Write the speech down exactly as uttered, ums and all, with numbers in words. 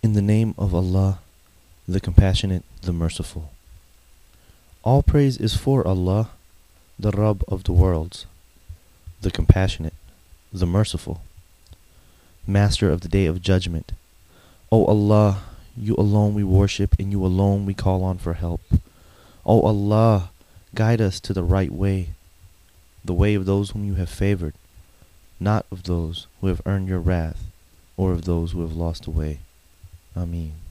In the name of Allah, the Compassionate, the Merciful. All praise is for Allah, the Rabb of the worlds, the Compassionate, the Merciful, Master of the Day of Judgment. O Allah, you alone we worship and you alone we call on for help. O Allah, guide us to the right way, the way of those whom you have favored, not of those who have earned your wrath or of those who have lost the way. Ameen.